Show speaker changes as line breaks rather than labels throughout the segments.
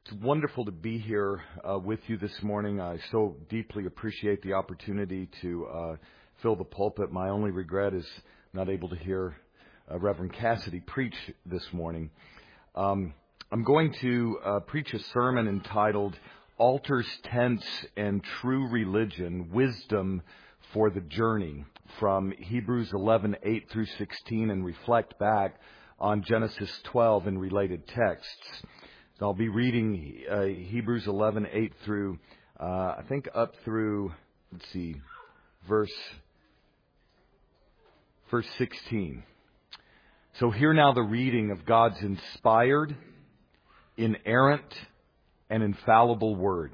It's wonderful to be here with you this morning. I so deeply appreciate the opportunity to fill the pulpit. My only regret is not able to hear Reverend Cassidy preach this morning. I'm going to preach a sermon entitled Altars, Tents, and True Religion, Wisdom for the Journey, from Hebrews 11:8 through 16, and reflect back on Genesis 12 and related texts. I'll be reading Hebrews 11:8 through, I think up through, verse 16. So hear now the reading of God's inspired, inerrant, and infallible word.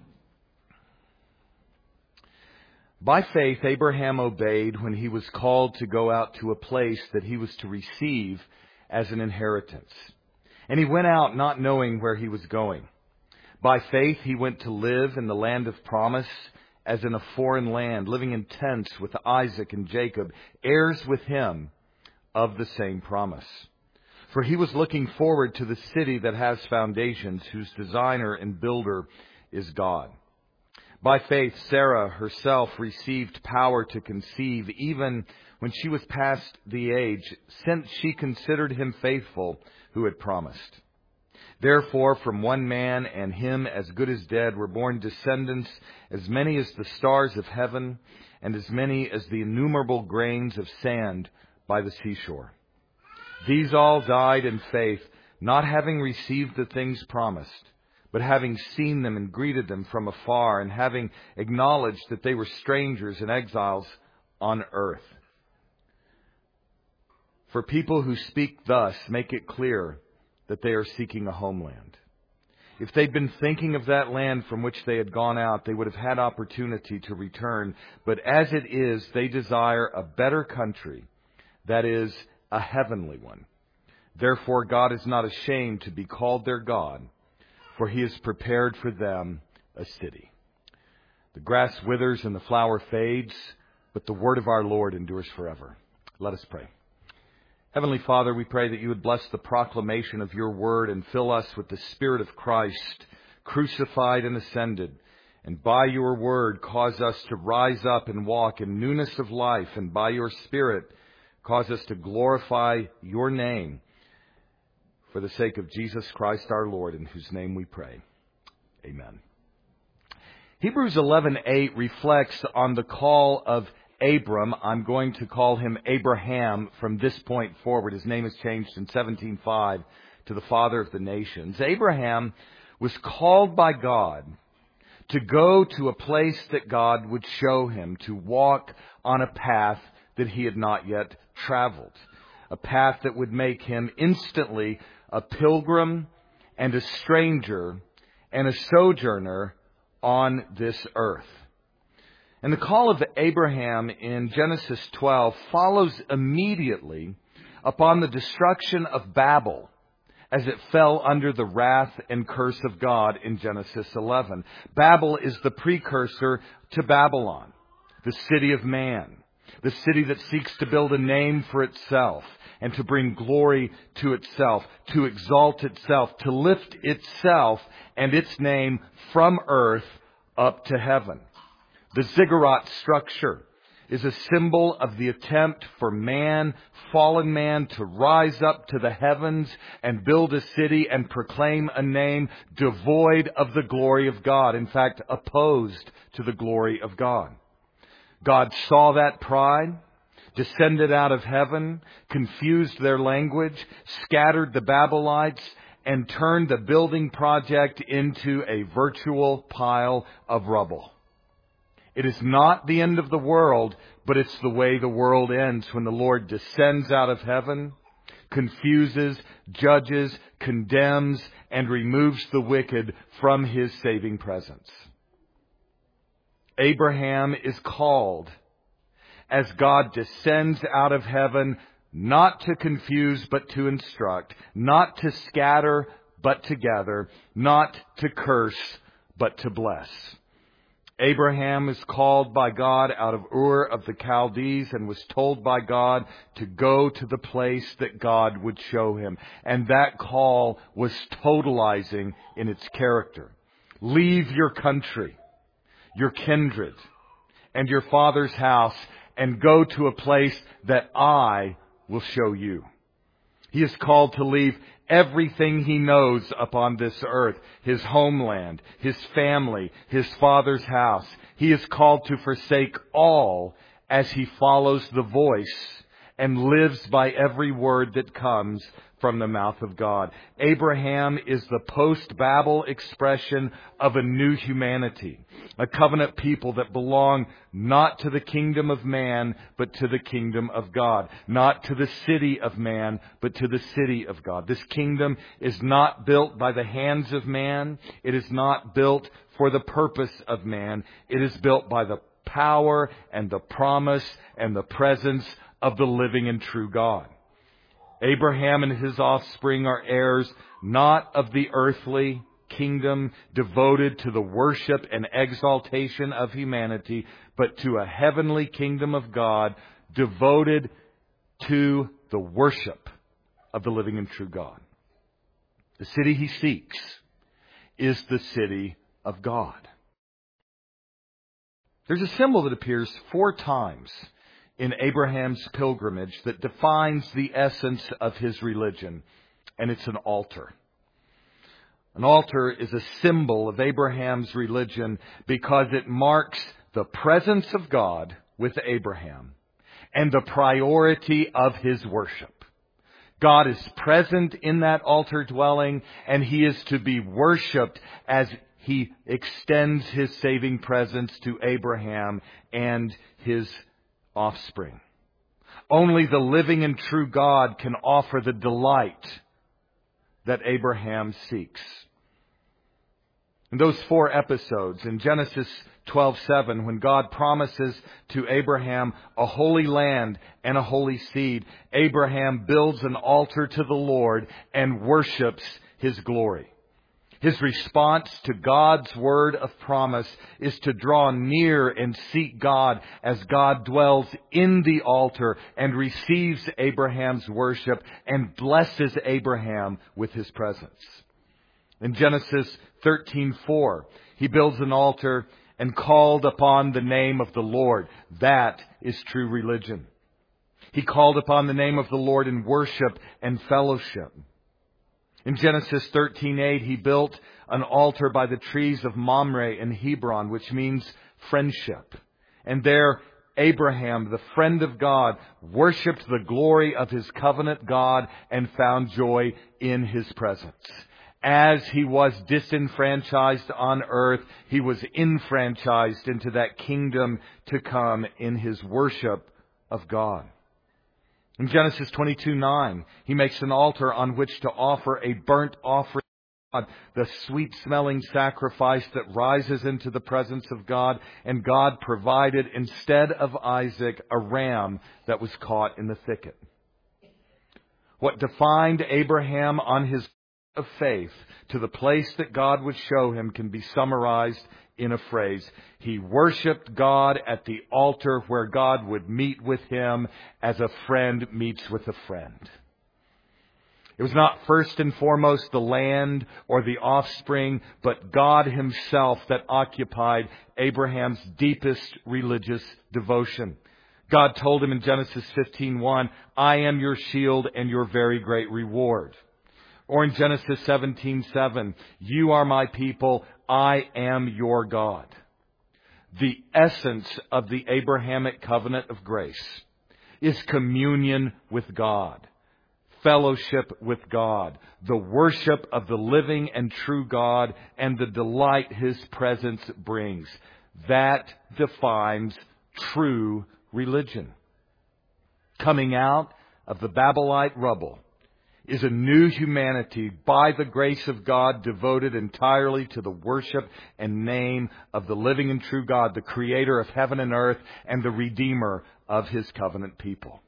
By faith, Abraham obeyed when he was called to go out to a place that he was to receive as an inheritance. And he went out not knowing where he was going. By faith, he went to live in the land of promise as in a foreign land, living in tents with Isaac and Jacob, heirs with him of the same promise. For he was looking forward to the city that has foundations, whose designer and builder is God. By faith, Sarah herself received power to conceive, even when she was past the age, since she considered him faithful who had promised. Therefore, from one man, and him as good as dead, were born descendants as many as the stars of heaven, and as many as the innumerable grains of sand by the seashore. These all died in faith, not having received the things promised, but having seen them and greeted them from afar, and having acknowledged that they were strangers and exiles on earth. For people who speak thus make it clear that they are seeking a homeland. If they'd been thinking of that land from which they had gone out, they would have had opportunity to return. But as it is, they desire a better country, that is, a heavenly one. Therefore, God is not ashamed to be called their God, for he has prepared for them a city. The grass withers and the flower fades, but the word of our Lord endures forever. Let us pray. Heavenly Father, we pray that you would bless the proclamation of your word and fill us with the Spirit of Christ, crucified and ascended. And by your word, cause us to rise up and walk in newness of life. And by your Spirit, cause us to glorify your name for the sake of Jesus Christ our Lord, in whose name we pray. Amen. Hebrews 11:8 reflects on the call of Abram. I'm going to call him Abraham from this point forward. His name is changed in 17:5 to the father of the nations. Abraham was called by God to go to a place that God would show him, to walk on a path that he had not yet traveled, a path that would make him instantly a pilgrim and a stranger and a sojourner on this earth. And the call of Abraham in Genesis 12 follows immediately upon the destruction of Babel as it fell under the wrath and curse of God in Genesis 11. Babel is the precursor to Babylon, the city of man, the city that seeks to build a name for itself and to bring glory to itself, to exalt itself, to lift itself and its name from earth up to heaven. The ziggurat structure is a symbol of the attempt for man, fallen man, to rise up to the heavens and build a city and proclaim a name devoid of the glory of God. In fact, opposed to the glory of God. God saw that pride, descended out of heaven, confused their language, scattered the Babylonites, and turned the building project into a virtual pile of rubble. It is not the end of the world, but it's the way the world ends when the Lord descends out of heaven, confuses, judges, condemns, and removes the wicked from his saving presence. Abraham is called as God descends out of heaven, not to confuse, but to instruct, not to scatter, but to gather, not to curse, but to bless. Abraham is called by God out of Ur of the Chaldees and was told by God to go to the place that God would show him. And that call was totalizing in its character. Leave your country, your kindred, and your father's house, and go to a place that I will show you. He is called to leave everything he knows upon this earth, his homeland, his family, his father's house. He is called to forsake all as he follows the voice and lives by every word that comes from the mouth of God. Abraham is the post-Babel expression of a new humanity, a covenant people that belong not to the kingdom of man, but to the kingdom of God. Not to the city of man, but to the city of God. This kingdom is not built by the hands of man. It is not built for the purpose of man. It is built by the power and the promise and the presence of the living and true God. Abraham and his offspring are heirs not of the earthly kingdom devoted to the worship and exaltation of humanity, but to a heavenly kingdom of God devoted to the worship of the living and true God. The city he seeks is the city of God. There's a symbol that appears 4 times in Abraham's pilgrimage that defines the essence of his religion, and it's an altar. An altar is a symbol of Abraham's religion because it marks the presence of God with Abraham and the priority of his worship. God is present in that altar dwelling, and he is to be worshipped as he extends his saving presence to Abraham and his offspring. Only the living and true God can offer the delight that Abraham seeks. In those 4 episodes, in Genesis 12:7, when God promises to Abraham a holy land and a holy seed, Abraham builds an altar to the Lord and worships his glory. His response to God's word of promise is to draw near and seek God as God dwells in the altar and receives Abraham's worship and blesses Abraham with his presence. In Genesis 13:4, he builds an altar and called upon the name of the Lord. That is true religion. He called upon the name of the Lord in worship and fellowship. In Genesis 13:8, he built an altar by the trees of Mamre in Hebron, which means friendship. And there, Abraham, the friend of God, worshipped the glory of his covenant God and found joy in his presence. As he was disenfranchised on earth, he was enfranchised into that kingdom to come in his worship of God. In Genesis 22:9, he makes an altar on which to offer a burnt offering to God, the sweet-smelling sacrifice that rises into the presence of God. And God provided, instead of Isaac, a ram that was caught in the thicket. What defined Abraham on his of faith to the place that God would show him can be summarized in a phrase. He worshipped God at the altar where God would meet with him as a friend meets with a friend. It was not first and foremost the land or the offspring, but God himself that occupied Abraham's deepest religious devotion. God told him in Genesis 15:1, I am your shield and your very great reward. Or in Genesis 17:7, you are my people, I am your God. The essence of the Abrahamic covenant of grace is communion with God, fellowship with God, the worship of the living and true God, and the delight his presence brings. That defines true religion. Coming out of the Babylite rubble is a new humanity by the grace of God devoted entirely to the worship and name of the living and true God, the creator of heaven and earth and the redeemer of his covenant people.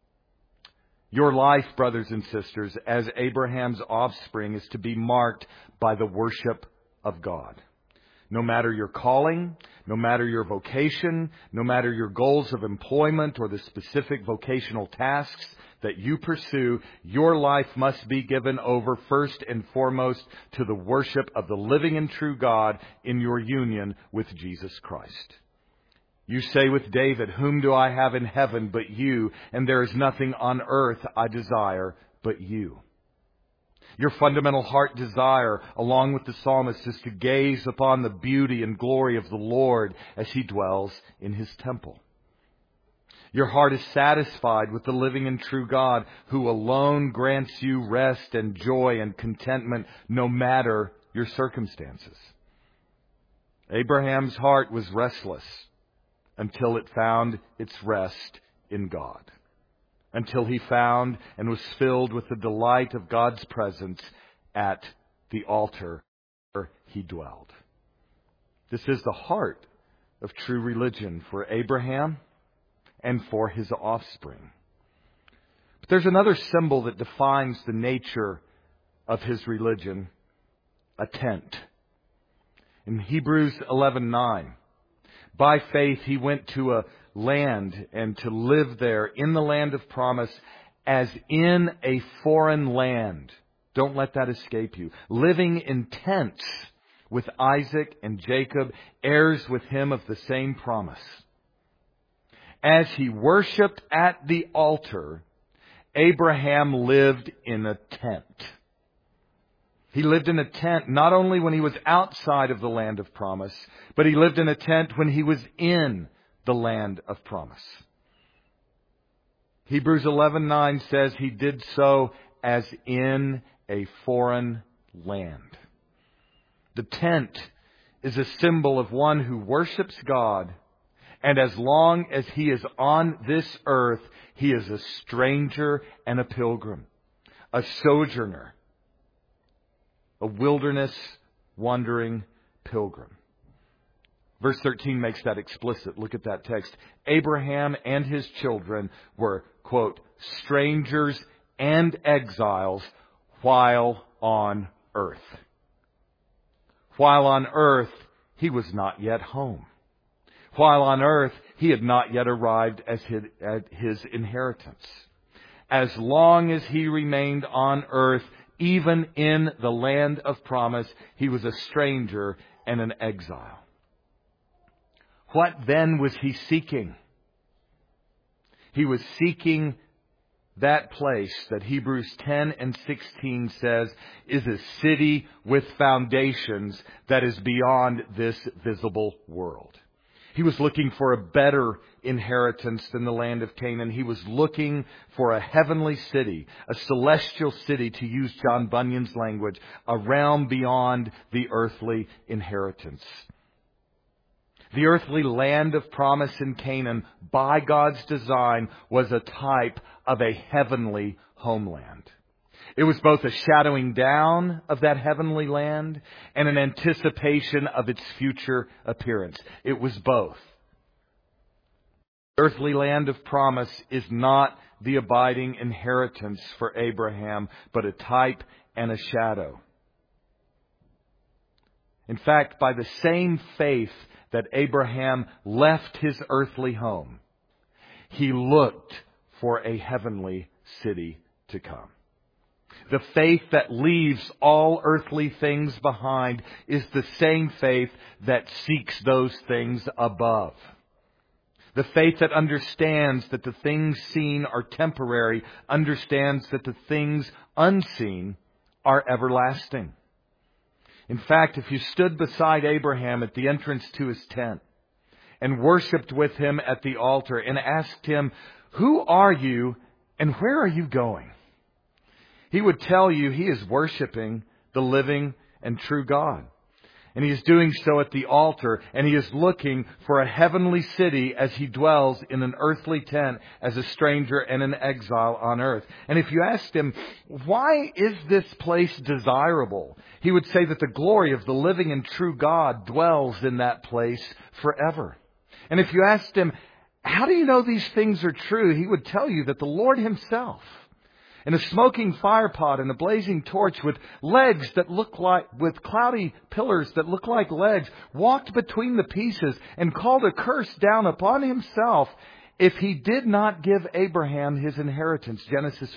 Your life, brothers and sisters, as Abraham's offspring is to be marked by the worship of God. No matter your calling, No matter your vocation, no matter your goals of employment or the specific vocational tasks that you pursue, your life must be given over first and foremost to the worship of the living and true God in your union with Jesus Christ. You say with David, "Whom do I have in heaven but you? And there is nothing on earth I desire but you." Your fundamental heart desire, along with the psalmist, is to gaze upon the beauty and glory of the Lord as He dwells in His temple. Your heart is satisfied with the living and true God who alone grants you rest and joy and contentment no matter your circumstances. Abraham's heart was restless until it found its rest in God. Until he found and was filled with the delight of God's presence at the altar where he dwelled. This is the heart of true religion for Abraham and for his offspring. But there's another symbol that defines the nature of his religion, a tent. In Hebrews 11:9, by faith he went to a land and to live there in the land of promise as in a foreign land. Don't let that escape you. Living in tents with Isaac and Jacob, heirs with him of the same promise. As he worshipped at the altar, Abraham lived in a tent. He lived in a tent not only when he was outside of the land of promise, but he lived in a tent when he was in the land of promise. Hebrews 11:9 says he did so as in a foreign land. The tent is a symbol of one who worships God, and as long as he is on this earth, he is a stranger and a pilgrim, a sojourner, a wilderness wandering pilgrim. Verse 13 makes that explicit. Look at that text. Abraham and his children were, quote, strangers and exiles while on earth. While on earth, he was not yet home. While on earth, he had not yet arrived at his inheritance. As long as he remained on earth, even in the land of promise, he was a stranger and an exile. What then was he seeking? He was seeking that place that Hebrews 10 and 16 says is a city with foundations that is beyond this visible world. He was looking for a better inheritance than the land of Canaan. He was looking for a heavenly city, a celestial city, to use John Bunyan's language, a realm beyond the earthly inheritance. The earthly land of promise in Canaan, by God's design, was a type of a heavenly homeland. It was both a shadowing down of that heavenly land and an anticipation of its future appearance. It was both. The earthly land of promise is not the abiding inheritance for Abraham, but a type and a shadow. In fact, by the same faith that Abraham left his earthly home, he looked for a heavenly city to come. The faith that leaves all earthly things behind is the same faith that seeks those things above. The faith that understands that the things seen are temporary, understands that the things unseen are everlasting. In fact, if you stood beside Abraham at the entrance to his tent and worshipped with him at the altar and asked him, "Who are you and where are you going?" he would tell you he is worshiping the living and true God. And he is doing so at the altar, and he is looking for a heavenly city as he dwells in an earthly tent as a stranger and an exile on earth. And if you asked him, why is this place desirable? He would say that the glory of the living and true God dwells in that place forever. And if you asked him, how do you know these things are true? He would tell you that the Lord himself And a smoking firepot and a blazing torch with legs that look like, with cloudy pillars that look like legs, walked between the pieces and called a curse down upon himself if he did not give Abraham his inheritance. Genesis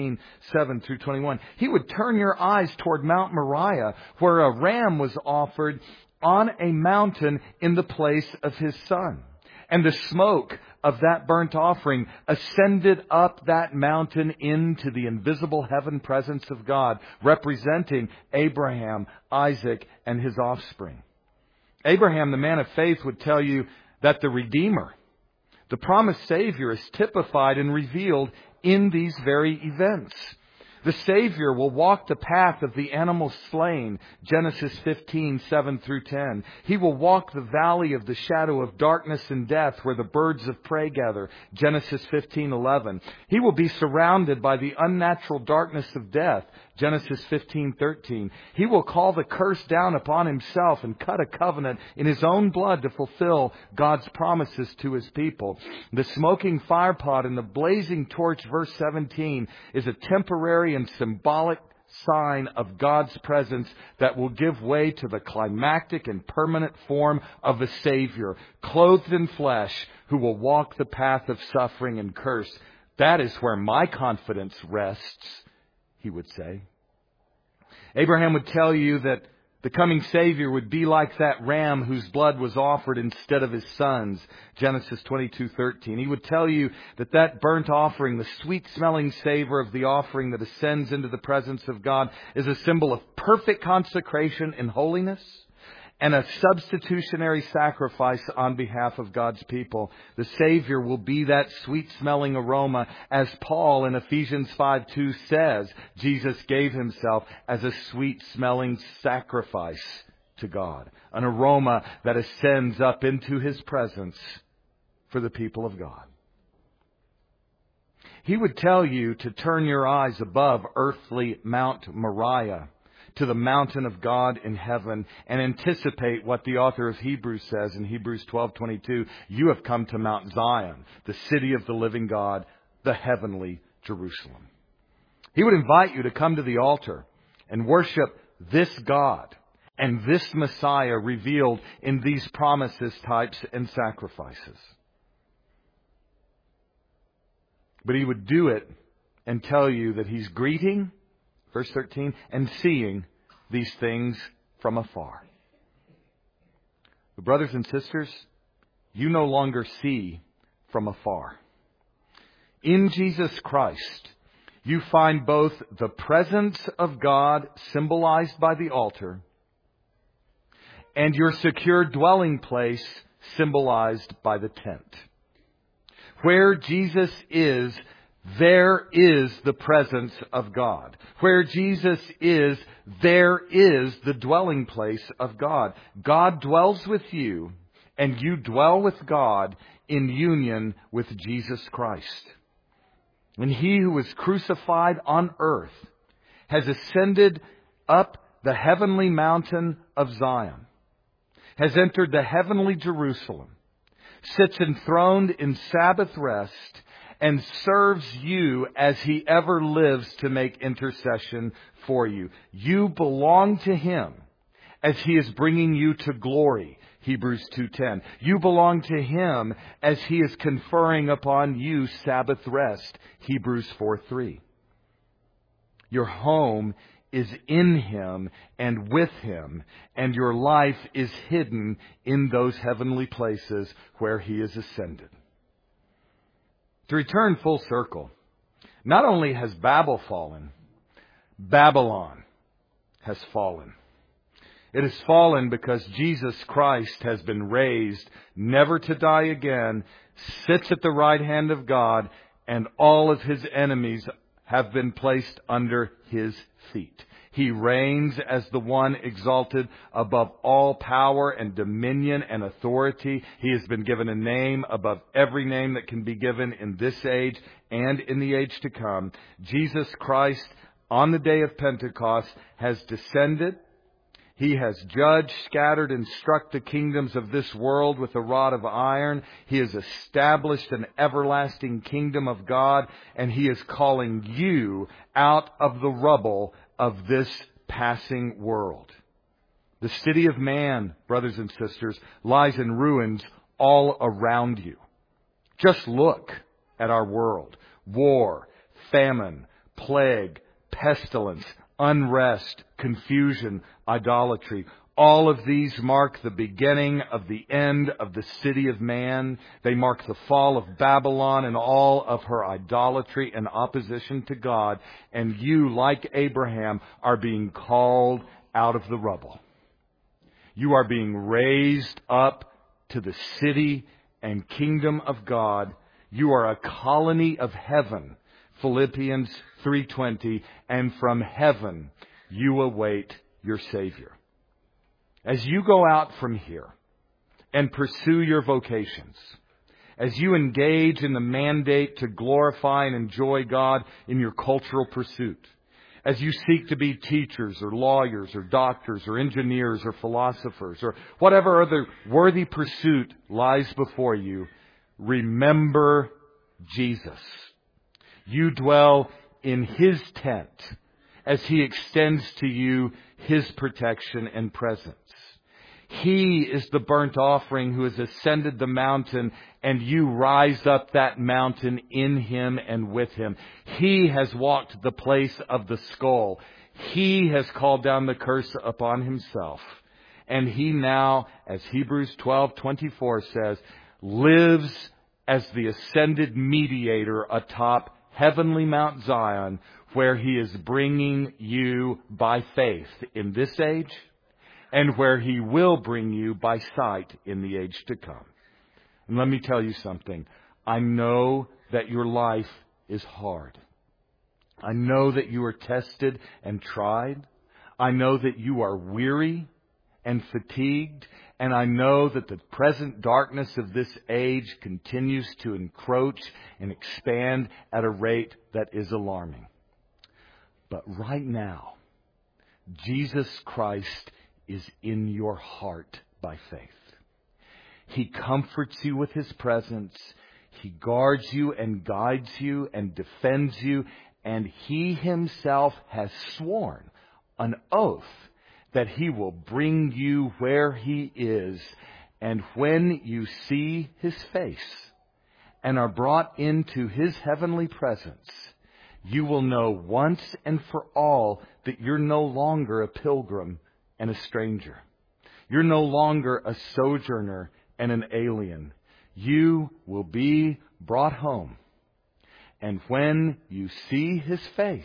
15:7-21. He would turn your eyes toward Mount Moriah, where a ram was offered on a mountain in the place of his son. And the smoke of that burnt offering ascended up that mountain into the invisible heaven presence of God, representing Abraham, Isaac, and his offspring. Abraham, the man of faith, would tell you that the Redeemer, the promised Savior, is typified and revealed in these very events. The Savior will walk the path of the animal slain, Genesis 15:7-10. He will walk the valley of the shadow of darkness and death, where the birds of prey gather, Genesis 15:11. He will be surrounded by the unnatural darkness of death, Genesis 15:13. He will call the curse down upon himself and cut a covenant in his own blood to fulfill God's promises to his people. The smoking firepot and the blazing torch, verse 17, is a temporary and symbolic sign of God's presence that will give way to the climactic and permanent form of a Savior, clothed in flesh, who will walk the path of suffering and curse. That is where my confidence rests, he would say. Abraham would tell you that the coming Savior would be like that ram whose blood was offered instead of his son's, Genesis 22:13. He would tell you that that burnt offering, the sweet-smelling savor of the offering that ascends into the presence of God, is a symbol of perfect consecration and holiness, and a substitutionary sacrifice on behalf of God's people. The Savior will be that sweet-smelling aroma, as Paul in Ephesians 5:2 says, Jesus gave himself as a sweet-smelling sacrifice to God, an aroma that ascends up into his presence for the people of God. He would tell you to turn your eyes above earthly Mount Moriah to the mountain of God in heaven, and anticipate what the author of Hebrews says in Hebrews 12:22. You have come to Mount Zion, the city of the living God, the heavenly Jerusalem. He would invite you to come to the altar and worship this God and this Messiah revealed in these promises, types, and sacrifices. But he would do it and tell you that he's greeting, verse 13, and seeing these things from afar. But brothers and sisters, you no longer see from afar. In Jesus Christ, you find both the presence of God symbolized by the altar and your secure dwelling place symbolized by the tent. Where Jesus is, there is the presence of God. Where Jesus is, there is the dwelling place of God. God dwells with you, and you dwell with God in union with Jesus Christ. And he who was crucified on earth has ascended up the heavenly mountain of Zion, has entered the heavenly Jerusalem, sits enthroned in Sabbath rest, and serves you as he ever lives to make intercession for you. You belong to him as he is bringing you to glory, Hebrews 2:10. You belong to him as he is conferring upon you Sabbath rest, Hebrews 4:3. Your home is in him and with him, and your life is hidden in those heavenly places where he is ascended. To return full circle, not only has Babel fallen, Babylon has fallen. It has fallen because Jesus Christ has been raised, never to die again, sits at the right hand of God, and all of his enemies have been placed under his feet. He reigns as the one exalted above all power and dominion and authority. He has been given a name above every name that can be given in this age and in the age to come. Jesus Christ, on the day of Pentecost, has descended. He has judged, scattered, and struck the kingdoms of this world with a rod of iron. He has established an everlasting kingdom of God, and He is calling you out of the rubble of this passing world. The city of man, brothers and sisters, lies in ruins all around you. Just look at our world. War, famine, plague, pestilence, unrest, confusion, idolatry. All of these mark the beginning of the end of the city of man. They mark the fall of Babylon and all of her idolatry and opposition to God. And you, like Abraham, are being called out of the rubble. You are being raised up to the city and kingdom of God. You are a colony of heaven, Philippians 3:20, and from heaven you await your Savior. As you go out from here and pursue your vocations, as you engage in the mandate to glorify and enjoy God in your cultural pursuit, as you seek to be teachers or lawyers or doctors or engineers or philosophers or whatever other worthy pursuit lies before you, remember Jesus. You dwell in His tent as He extends to you His protection and presence. He is the burnt offering who has ascended the mountain, and you rise up that mountain in Him and with Him. He has walked the place of the skull. He has called down the curse upon Himself. And He now, as Hebrews 12:24 says, lives as the ascended mediator atop heavenly Mount Zion, where He is bringing you by faith in this age, and where He will bring you by sight in the age to come. And let me tell you something. I know that your life is hard. I know that you are tested and tried. I know that you are weary and fatigued. And I know that the present darkness of this age continues to encroach and expand at a rate that is alarming. But right now, Jesus Christ is in your heart by faith. He comforts you with His presence. He guards you and guides you and defends you. And He Himself has sworn an oath that He will bring you where He is. And when you see His face and are brought into His heavenly presence, you will know once and for all that you're no longer a pilgrim and a stranger. You're no longer a sojourner and an alien. You will be brought home. And when you see His face,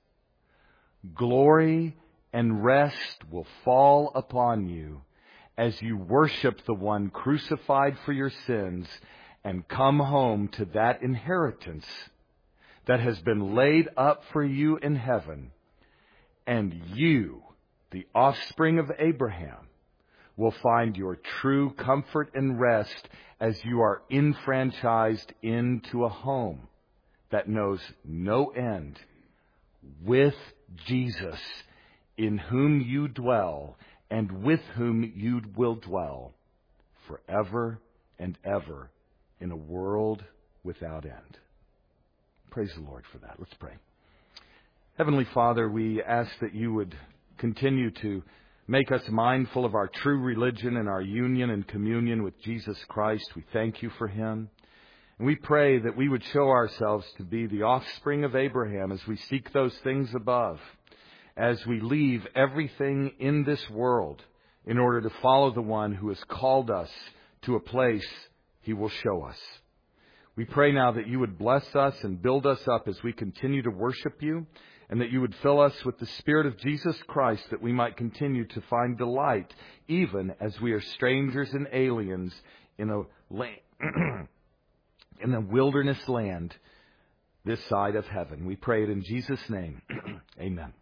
glory and rest will fall upon you as you worship the One crucified for your sins and come home to that inheritance that has been laid up for you in heaven. And you, the offspring of Abraham, will find your true comfort and rest as you are enfranchised into a home that knows no end with Jesus, in whom you dwell and with whom you will dwell forever and ever in a world without end. Praise the Lord for that. Let's pray. Heavenly Father, we ask that you would continue to make us mindful of our true religion and our union and communion with Jesus Christ. We thank you for Him. And we pray that we would show ourselves to be the offspring of Abraham as we seek those things above, as we leave everything in this world in order to follow the one who has called us to a place He will show us. We pray now that you would bless us and build us up as we continue to worship you, and that you would fill us with the Spirit of Jesus Christ, that we might continue to find delight, even as we are strangers and aliens in a in a wilderness land this side of heaven. We pray it in Jesus' name. Amen.